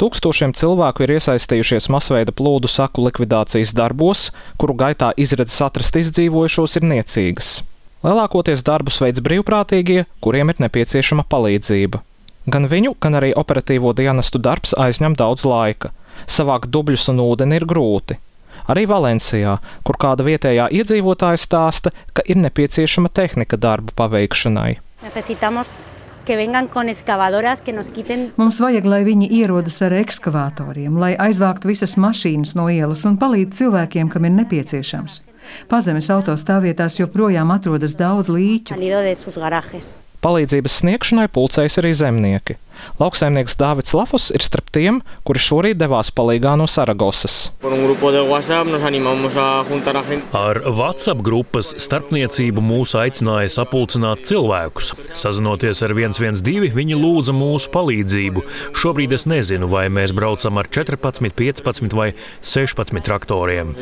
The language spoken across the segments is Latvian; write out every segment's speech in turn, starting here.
Tūkstošiem cilvēku ir iesaistījušies masveida plūdu saku likvidācijas darbos, kuru gaitā izredzes atrast izdzīvojušos ir niecīgas. Lielākoties darbus veids brīvprātīgie, kuriem ir nepieciešama palīdzība. Gan viņu, gan arī operatīvo dienestu darbs aizņem daudz laika. Savākt dubļus un ūdeni ir grūti. Arī Valencijā, kur kāda vietējā iedzīvotāja stāsta, ka ir nepieciešama tehnika darbu paveikšanai. Mums vajag, lai viņi ierodas ar ekskavātoriem, lai aizvāktu visas mašīnas no ielas un palīdz cilvēkiem, kam ir nepieciešams. Pazemes autostāvvietās joprojām atrodas daudz līķu. Palīdzības sniegšanai pulcējas arī zemnieki. Lauksaimnieks Dāvids Lafus ir starp tiem, kuri šorīt devās palīgā no Saragosas. Ar WhatsApp grupas starpniecību mūs aicināja sapulcināt cilvēkus. Sazinoties ar 112, viņi lūdza mūsu palīdzību. Šobrīd es nezinu, vai mēs braucam ar 14, 15 vai 16 traktoriem.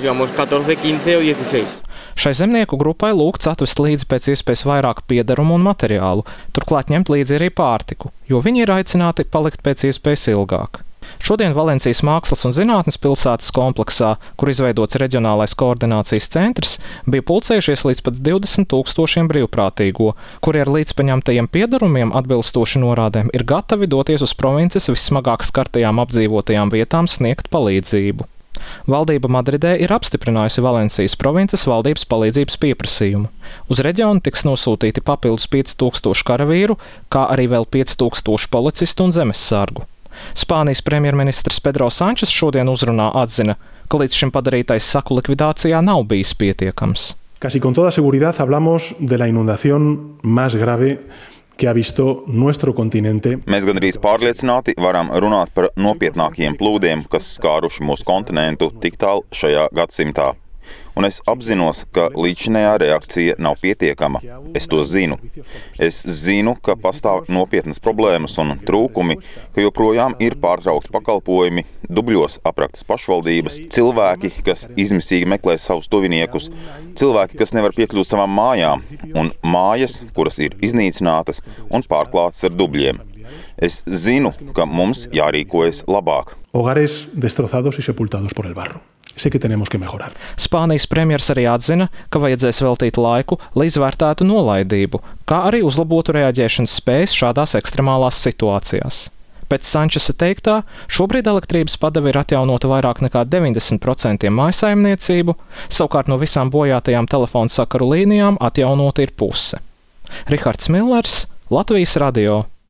Šai zemnieku grupai lūgts atvest līdzi pēc iespējas vairāk piederumu un materiālu, turklāt ņemt līdzi arī pārtiku, jo viņi ir aicināti palikt pēc iespējas ilgāk. Šodien Valencijas Mākslas un zinātnes pilsētas kompleksā, kur izveidots reģionālais koordinācijas centrs, bija pulcējušies līdz pat 20 000 brīvprātīgo, kuri ar līdzpaņemtajiem piederumiem atbilstoši norādēm ir gatavi doties uz provinces vissmagāk skartajām apdzīvotajām vietām sniegt palīdzību. Valdība Madridē ir apstiprinājusi Valencijas provinces valdības palīdzības pieprasījumu. Uz reģionu tiks nosūtīti papildus 5000 karavīru, kā arī vēl 5000 policistu un zemessargu. Spānijas premjerministrs Pedro Sančes šodien uzrunā atzina, ka līdz šim padarītais saku likvidācijā nav bijis pietiekams. Casi con toda seguridad hablamos de la inundación más grave que ha visto nuestro continente. Mēs gandrīz pārliecināti varam runāt par nopietnākiem plūdiem, kas skāruši mūsu kontinentu tik tālu šajā gadsimtā. Un es apzinos, ka līdzinējā reakcija nav pietiekama. Es to zinu. Es zinu, ka pastāv nopietnas problēmas un trūkumi, ka joprojām ir pārtraukti pakalpojumi, dubļos apraktas pašvaldības, cilvēki, kas izmisīgi meklē savus tuviniekus, cilvēki, kas nevar piekļūt savām mājām, un mājas, kuras ir iznīcinātas un pārklātas ar dubļiem. Es zinu, ka mums jārīkojas labāk. Hogares destrozados y sepultados por el barro. Sé que tenemos que mejorar. Spānijas premjers arī atzina, ka vajadzēs veltīt laiku, lai izvērtētu nolaidību, kā arī uzlabotu reaģēšanas spējas šādās ekstremālās situācijās. Pēc Sančesa teiktā, šobrīd elektrības padeve ir atjaunota vairāk nekā 90% mājsaimniecību, savukārt no visām bojātajām telefonu sakaru līnijām atjaunota ir puse. Rihards Millers, Latvijas radio.